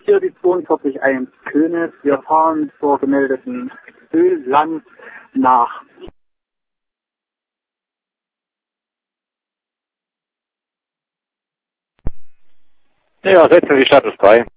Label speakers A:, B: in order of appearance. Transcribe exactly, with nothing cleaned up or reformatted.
A: Hier die zweiundvierzig eins König. Wir fahren zur gemeldeten Ölland nach.
B: Ja, setzen Sie Status drei.